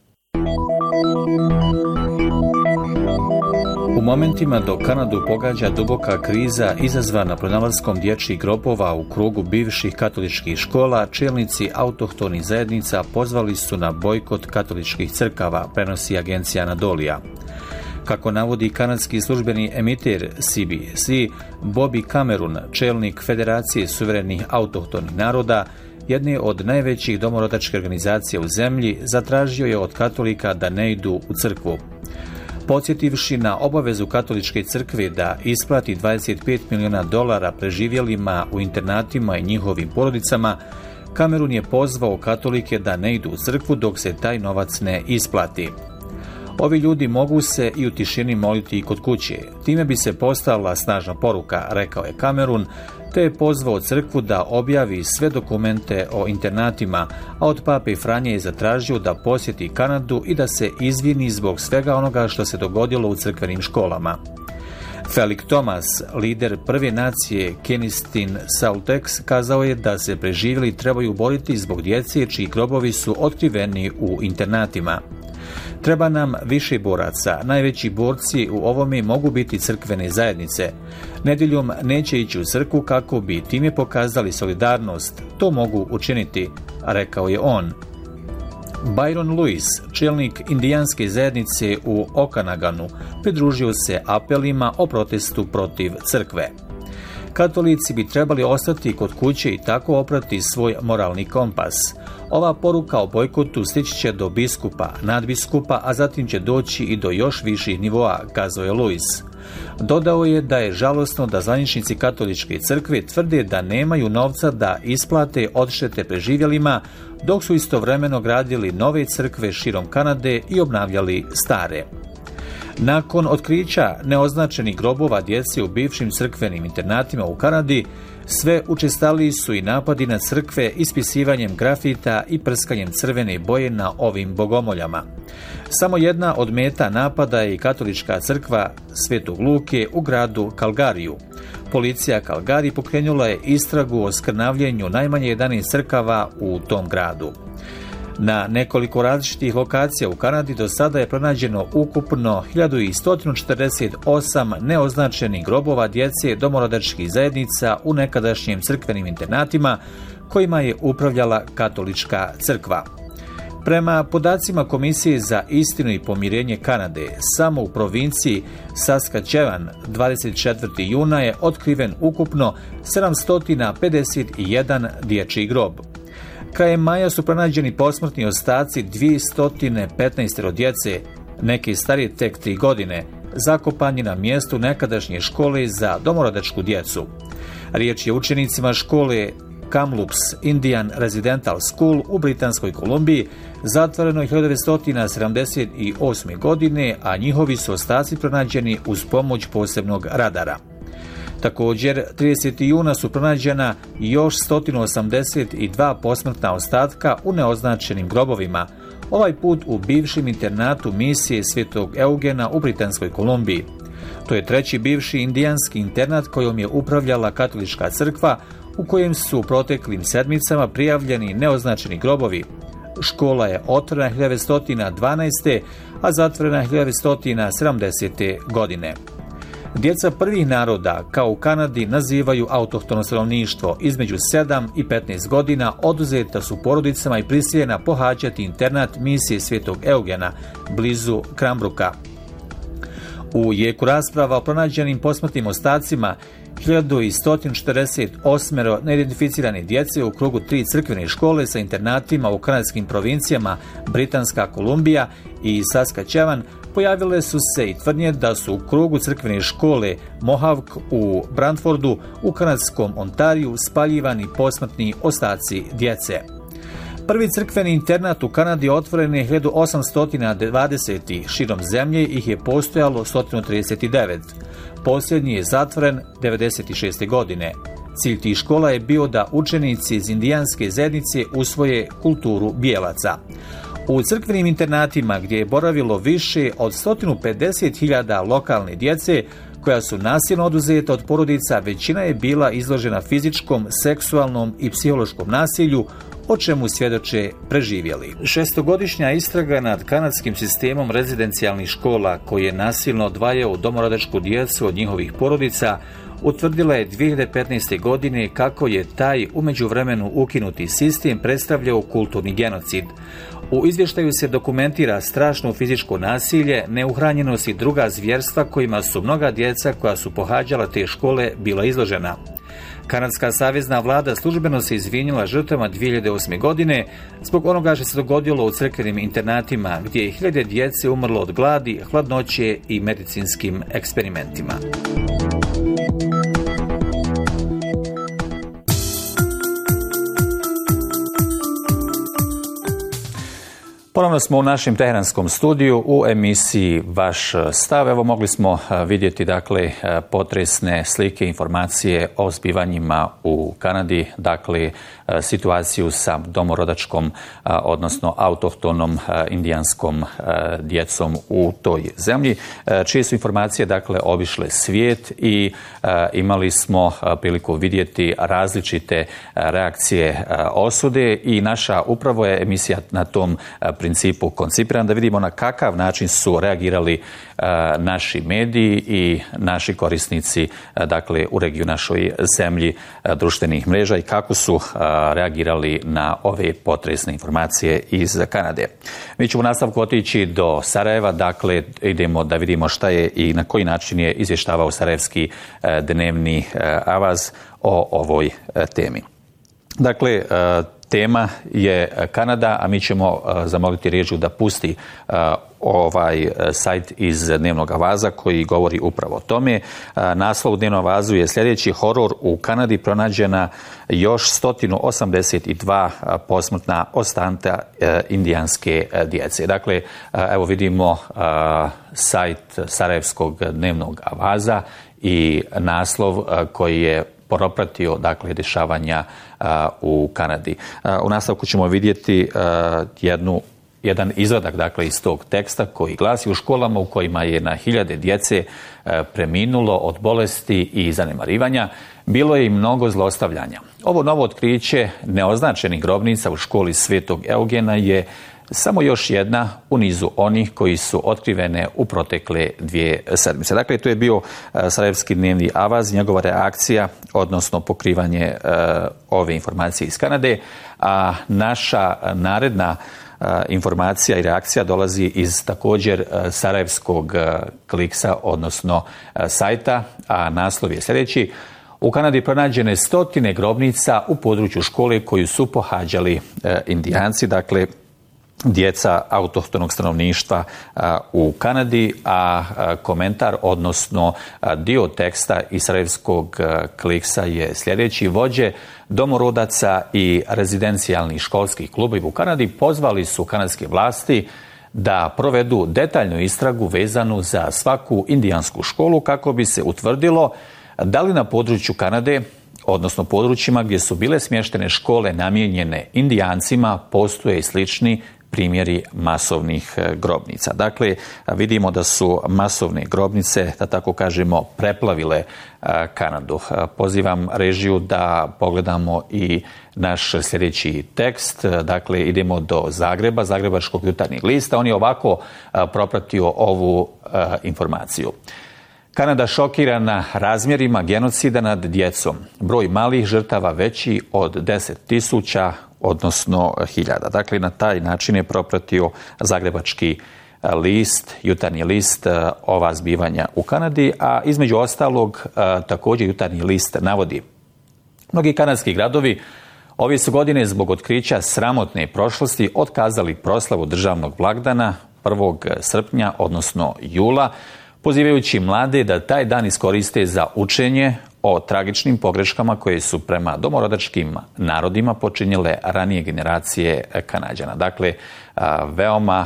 U momentima dok Kanadu pogađa duboka kriza izazvana pronalaskom dječjih grobova u krugu bivših katoličkih škola, čelnici autohtonih zajednica pozvali su na bojkot katoličkih crkava, prenosi agencija Anadolija. Kako navodi kanadski službeni emiter C B C, Bobby Cameron, čelnik Federacije suverenih autohtonih naroda, jedne od najvećih domorodačkih organizacija u zemlji, zatražio je od katolika da ne idu u crkvu. Podsjetivši na obavezu katoličke crkve da isplati dvadeset pet miliona dolara preživjelima u internatima i njihovim porodicama, Kamerun je pozvao katolike da ne idu u crkvu dok se taj novac ne isplati. Ovi ljudi mogu se i u tišini moliti i kod kuće. Time bi se postavila snažna poruka, rekao je Kamerun, te je pozvao crkvu da objavi sve dokumente o internatima, a od pape Franje je zatražio da posjeti Kanadu i da se izvini zbog svega onoga što se dogodilo u crkvenim školama. Felix Thomas, lider prve nacije Kenistin Saltex, kazao je da se preživjeli trebaju boriti zbog djece čiji grobovi su otkriveni u internatima. Treba nam više boraca. Najveći borci u ovome mogu biti crkvene zajednice. Nedjeljom neće ići u crkvu kako bi time pokazali solidarnost. To mogu učiniti, rekao je on. Byron Lewis, čelnik indijanske zajednice u Okanaganu, pridružio se apelima o protestu protiv crkve. katolici bi trebali ostati kod kuće i tako oprati svoj moralni kompas. Ova poruka o bojkotu stići će do biskupa, nadbiskupa, a zatim će doći i do još viših nivoa, kazao je Luis. Dodao je da je žalosno da zvaničnici katoličke crkve tvrde da nemaju novca da isplate odštete preživjelima, dok su istovremeno gradili nove crkve širom Kanade i obnavljali stare. Nakon otkrića neoznačenih grobova djece u bivšim crkvenim internatima u Kanadi, sve učestaliji su i napadi na crkve ispisivanjem grafita i prskanjem crvene boje na ovim bogomoljama. Samo jedna od meta napada je i katolička crkva Svetog Luke u gradu Kalgariju. Policija Kalgari pokrenula je istragu o skrnavljenju najmanje jedanaest crkava u tom gradu. Na nekoliko različitih lokacija u Kanadi do sada je pronađeno ukupno hiljadu sto četrdeset osam neoznačenih grobova djece domorodačkih zajednica u nekadašnjim crkvenim internatima kojima je upravljala katolička crkva. Prema podacima Komisije za istinu i pomirenje Kanade, samo u provinciji Saskatchewan dvadeset četvrtog juna je otkriven ukupno sedamsto pedeset jedan dječji grob. Krajem maja su pronađeni posmrtni ostaci dvjesto petnaest djece, neki starije tek tri godine, zakopani na mjestu nekadašnje škole za domorodačku djecu. Riječ je učenicima škole Kamloops Indian Residential School u Britanskoj Kolumbiji, zatvorenoj hiljadu devetsto sedamdeset osme. godine, a njihovi su ostaci pronađeni uz pomoć posebnog radara. Također, tridesetog juna su pronađena još sto osamdeset dva posmrtna ostatka u neoznačenim grobovima, ovaj put u bivšem internatu misije Svetog Eugena u Britanskoj Kolumbiji. To je treći bivši indijanski internat kojom je upravljala katolička crkva, u kojem su u proteklim sedmicama prijavljeni neoznačeni grobovi. Škola je otvorena hiljadu devetsto dvanaeste. a zatvorena hiljadu devetsto sedamdesete. godine. Djeca prvih naroda, kao u Kanadi, nazivaju autohtono stanovništvo između sedam i petnaest godina, oduzeta su porodicama i prisiljena pohađati internat misije Svetog Eugena blizu Cranbrookha. U jeku rasprava o pronađenim posmrtnim ostacima hiljadu sto četrdeset osam neidentificirane djece u krugu tri crkvene škole sa internatima u kanadskim provincijama Britanska Kolumbija i Saskatchewan pojavile su se i tvrdnje da su u krugu crkvene škole Mohawk u Brantfordu u kanadskom Ontariju spaljivani posmrtni ostaci djece. Prvi crkveni internat u Kanadi otvoren je hiljadu osamsto dvadesete. Širom zemlje ih je postojalo sto trideset devet. Posljednji je zatvoren devedeset šeste. godine. Cilj tih škola je bio da učenici iz indijanske zajednice usvoje kulturu bijelaca. U crkvenim internatima, gdje je boravilo više od sto pedeset hiljada lokalne djece, koja su nasilno oduzeta od porodica, većina je bila izložena fizičkom, seksualnom i psihološkom nasilju, o čemu svjedoče preživjeli. Šestogodišnja istraga nad kanadskim sistemom rezidencijalnih škola, koji je nasilno odvajao domorodačku djecu od njihovih porodica, utvrdila je dvije hiljade petnaeste. godine kako je taj u međuvremenu ukinuti sistem predstavljao kulturni genocid. U izvještaju se dokumentira strašno fizičko nasilje, neuhranjenost i druga zvjerstva kojima su mnoga djeca koja su pohađala te škole bila izložena. Kanadska savezna vlada službeno se izvinila žrtvama dvije hiljade osme. godine zbog onoga što se dogodilo u crkvenim internatima, gdje je hiljade djece umrlo od gladi, hladnoće i medicinskim eksperimentima. Ponovno smo u našem teheranskom studiju u emisiji Vaš stav. Evo, mogli smo vidjeti dakle potresne slike, informacije o zbivanjima u Kanadi, dakle situaciju sa domorodačkom, odnosno autohtonom indijanskom djecom u toj zemlji, čije su informacije dakle obišle svijet i imali smo priliku vidjeti različite reakcije osude i naša upravo je emisija na tom principu principu koncipiran, da vidimo na kakav način su reagirali naši mediji i naši korisnici dakle u regiju našoj zemlji društvenih mreža i kako su reagirali na ove potresne informacije iz Kanade. Mi ćemo u nastavku otići do Sarajeva, dakle idemo da vidimo šta je i na koji način je izvještavao sarajevski dnevni avaz o ovoj temi. Dakle, tema je Kanada, a mi ćemo zamoliti Režiju da pusti ovaj sajt iz dnevnog avaza koji govori upravo o tome. Naslov u dnevnom avazu je sljedeći: horor u Kanadi, pronađena još sto osamdeset dva posmrtna ostanka indijanske djece. Dakle, evo vidimo sajt sarajevskog dnevnog avaza i naslov koji je propratio dakle dešavanja a, u Kanadi. A, u nastavku ćemo vidjeti a, jednu jedan izvadak dakle iz tog teksta koji glasi: u školama u kojima je na hiljade djece a, preminulo od bolesti i zanemarivanja, bilo je i mnogo zlostavljanja. Ovo novo otkriće neoznačenih grobnica u školi Svetog Eugena je samo još jedna u nizu onih koji su otkrivene u protekle dvije sedmice. Dakle, to je bio sarajevski dnevni avaz, njegova reakcija, odnosno pokrivanje uh, ove informacije iz Kanade, a naša naredna uh, informacija i reakcija dolazi iz također uh, sarajevskog uh, kliksa, odnosno uh, sajta, a naslov je sljedeći: u Kanadi pronađene stotine grobnica u području škole koju su pohađali uh, Indijanci, dakle djeca autohtonog stanovništva a, u Kanadi, a, a komentar, odnosno a, dio teksta iz sarajevskog kliksa je sljedeći: vođe domorodaca i rezidencijalnih školskih klubovi u Kanadi pozvali su kanadske vlasti da provedu detaljnu istragu vezanu za svaku indijansku školu kako bi se utvrdilo da li na području Kanade, odnosno područjima gdje su bile smještene škole namijenjene Indijancima, postoje i slični primjeri masovnih grobnica. Dakle, vidimo da su masovne grobnice, da tako kažemo, preplavile Kanadu. Pozivam režiju da pogledamo i naš sljedeći tekst. Dakle, idemo do Zagreba, Zagrebačkog jutarnjeg lista. On je ovako propratio ovu informaciju. Kanada šokirana razmjerima genocida nad djecom. Broj malih žrtava veći od deset tisuća, odnosno hiljada. Dakle, na taj način je propratio Zagrebački list, jutarnji list, ova zbivanja u Kanadi, a između ostalog također jutarnji list navodi: mnogi kanadski gradovi ove su godine zbog otkrića sramotne prošlosti otkazali proslavu državnog blagdana prvog srpnja, odnosno jula, pozivajući mlade da taj dan iskoriste za učenje o tragičnim pogreškama koje su prema domorodačkim narodima počinjele ranije generacije Kanađana. Dakle, veoma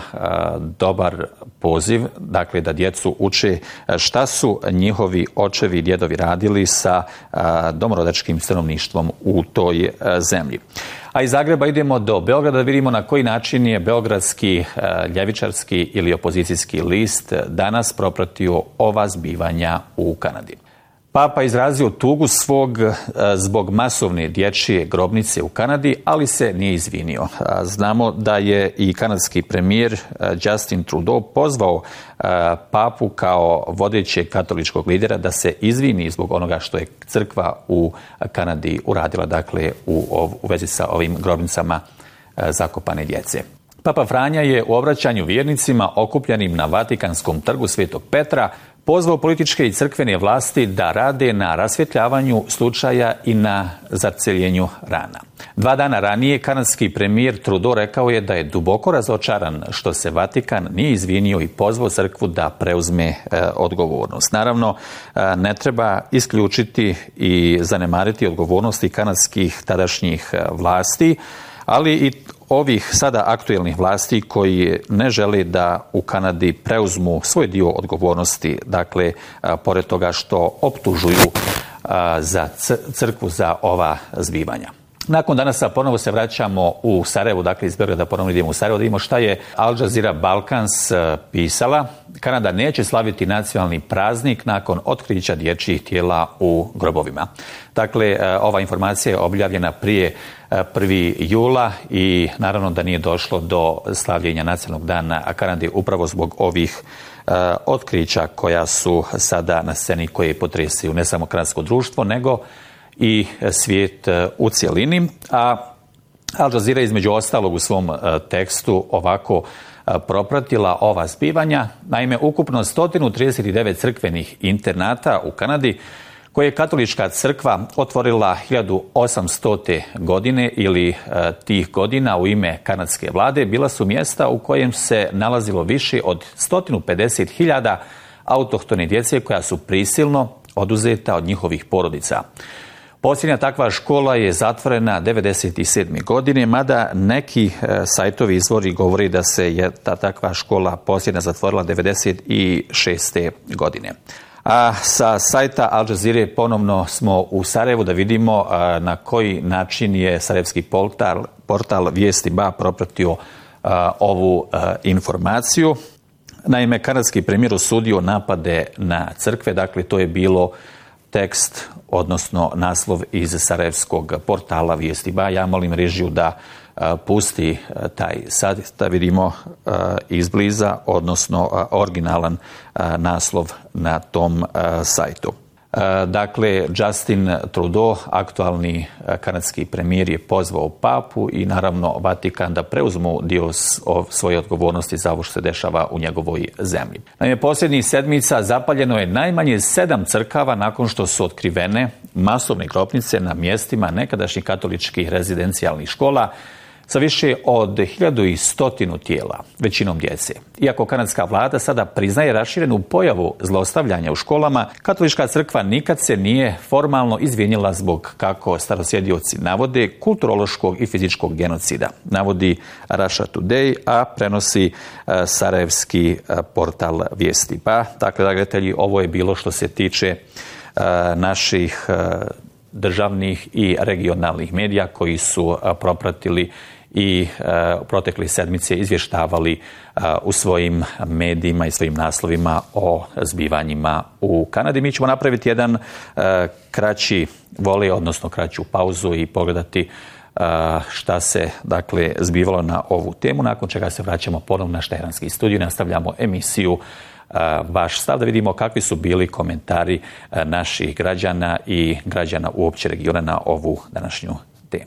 dobar poziv, dakle, da djecu uče šta su njihovi očevi i djedovi radili sa domorodačkim stanovništvom u toj zemlji. A iz Zagreba idemo do Beograda da vidimo na koji način je beogradski ljevičarski ili opozicijski list danas propratio ova zbivanja u Kanadi. Papa izrazio tugu svog zbog masovne dječje grobnice u Kanadi, ali se nije izvinio. Znamo da je i kanadski premijer Justin Trudeau pozvao papu kao vodećeg katoličkog lidera da se izvini zbog onoga što je crkva u Kanadi uradila, dakle u, u vezi sa ovim grobnicama zakopane djece. Papa Franja je u obraćanju vjernicima okupljenim na Vatikanskom trgu Svetog Petra pozvao političke i crkvene vlasti da rade na rasvjetljavanju slučaja i na zaceljenju rana. Dva dana ranije kanadski premijer Trudeau rekao je da je duboko razočaran što se Vatikan nije izvinio i pozvao crkvu da preuzme e, odgovornost. Naravno, e, ne treba isključiti i zanemariti odgovornosti kanadskih tadašnjih vlasti, ali i ovih sada aktuelnih vlasti koji ne žele da u Kanadi preuzmu svoj dio odgovornosti, dakle, a, pored toga što optužuju a, za crkvu za ova zbivanja. Nakon danasa ponovo se vraćamo u Sarajevo, dakle iz Beograda ponovo idemo u Sarajevo, da vidimo šta je Al Jazeera Balkans pisala. Kanada neće slaviti nacionalni praznik nakon otkrića dječjih tijela u grobovima. Dakle, ova informacija je objavljena prije prvog jula i naravno da nije došlo do slavljenja nacionalnog dana Kanade upravo zbog ovih otkrića koja su sada na sceni, koje potresaju ne samo kanadsko društvo, nego i svijet u cjelini. A Al Jazeera između ostalog u svom tekstu ovako propratila ova zbivanja. Naime, ukupno sto trideset devet crkvenih internata u Kanadi koje je katolička crkva otvorila hiljadu osamstote. godine ili e, tih godina u ime kanadske vlade, bila su mjesta u kojem se nalazilo više od sto pedeset hiljada autohtone djece koja su prisilno oduzeta od njihovih porodica. Posljednja takva škola je zatvorena devedeset sedme. godine, mada neki e, sajtovi izvori govori da se je ta takva škola posljednja zatvorila devedeset šeste. godine. A sa sajta Al Jazeera ponovno smo u Sarajevu da vidimo a, na koji način je sarajevski portal, portal Vijesti B A propratio a, ovu a, informaciju. Naime, kanadski premijer osudio napade na crkve, dakle to je bilo tekst, odnosno naslov iz sarajevskog portala Vijesti B A. Ja molim režiju da a, pusti a, taj sad, da vidimo a, izbliza, odnosno a, originalan a, naslov na tom a, sajtu. A, dakle, Justin Trudeau, aktualni a, kanadski premijer, je pozvao papu i naravno Vatikan da preuzmu dio svoje odgovornosti za ovo što se dešava u njegovoj zemlji. Naime, posljednjih sedmica zapaljeno je najmanje sedam crkava nakon što su otkrivene masovne grobnice na mjestima nekadašnjih katoličkih rezidencijalnih škola sa više od hiljadu sto tijela, većinom djece. Iako kanadska vlada sada priznaje raširenu pojavu zlostavljanja u školama, katolička crkva nikad se nije formalno izvinila zbog, kako starosjedioci navode, kulturološkog i fizičkog genocida. Navodi Russia Today, a prenosi uh, sarajevski uh, portal Vijesti. Pa, dakle, gledatelji, ovo je bilo što se tiče uh, naših uh, državnih i regionalnih medija koji su uh, propratili i uh, protekle sedmice izvještavali uh, u svojim medijima i svojim naslovima o zbivanjima u Kanadi. Mi ćemo napraviti jedan uh, kraći vole, odnosno kraću pauzu i pogledati uh, šta se dakle zbivalo na ovu temu, nakon čega se vraćamo ponovno na Teheranski studio i nastavljamo emisiju uh, Vaš stav, da vidimo kakvi su bili komentari uh, naših građana i građana uopće regiona na ovu današnju temu.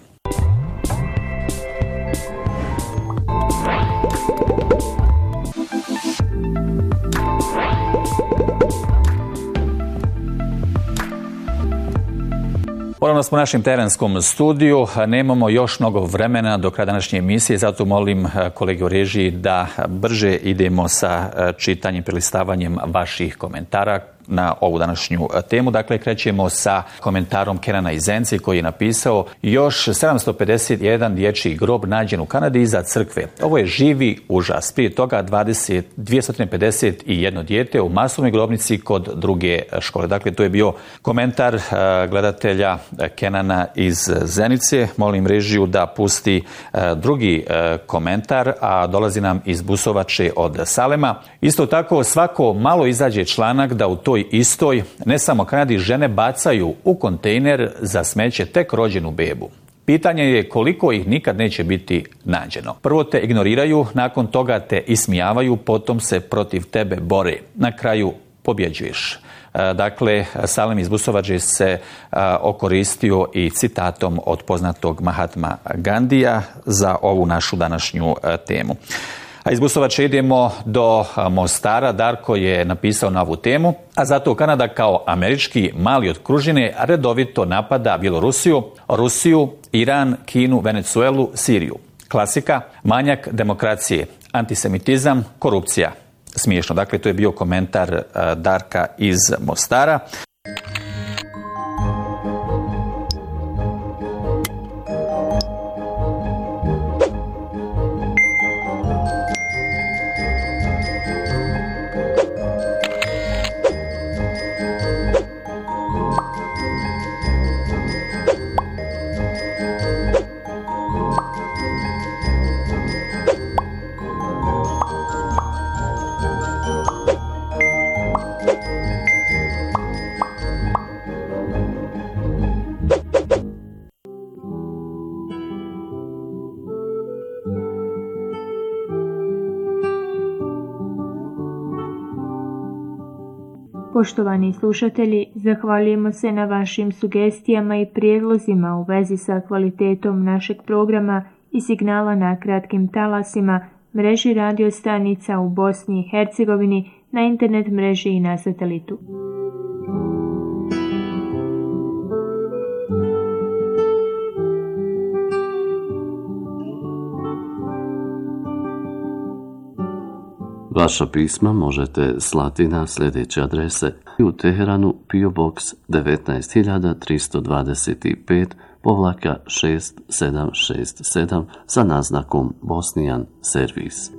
Ponovno smo u našem terenskom studiju, nemamo još mnogo vremena do kraja današnje emisije, zato molim kolege u režiji da brže idemo sa čitanjem, prelistavanjem vaših komentara na ovu današnju temu. Dakle, krećemo sa komentarom Kenana iz Zence koji je napisao: još sedamsto pedeset jedan dječji grob nađen u Kanadi iza crkve. Ovo je živi užas. Prije toga dvjesto pedeset jedan dijete u masovnoj grobnici kod druge škole. Dakle, to je bio komentar gledatelja Kenana iz Zenice. Molim režiju da pusti drugi komentar, a dolazi nam iz Busovače od Salema. Isto tako, svako malo izađe članak da u toj istoj, ne samo Kanadi, žene bacaju u kontejner za smeće tek rođenu bebu. Pitanje je koliko ih nikad neće biti nađeno. Prvo te ignoriraju, nakon toga te ismijavaju, potom se protiv tebe bore. Na kraju pobjeđuješ. Dakle, Salem iz Busovače se okoristio i citatom od poznatog Mahatma Gandija za ovu našu današnju temu. A iz Busovače idemo do Mostara. Darko je napisao na ovu temu, a zato Kanada kao američki mali od kružine redovito napada Bjelorusiju, Rusiju, Iran, Kinu, Venezuelu, Siriju. Klasika, manjak demokracije, antisemitizam, korupcija. Smiješno. Dakle, to je bio komentar Darka iz Mostara. Poštovani slušatelji, zahvaljujemo se na vašim sugestijama i prijedlozima u vezi sa kvalitetom našeg programa i signala na kratkim talasima, mreži radio stanica u Bosni i Hercegovini, na internet mreži i na satelitu. Vaša pisma možete slati na sljedeće adrese: u Teheranu P O Box devetnaest hiljada tristo dvadeset pet povlaka šest sedam šest sedam sa naznakom Bosnian Servis.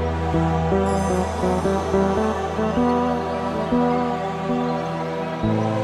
Thank you.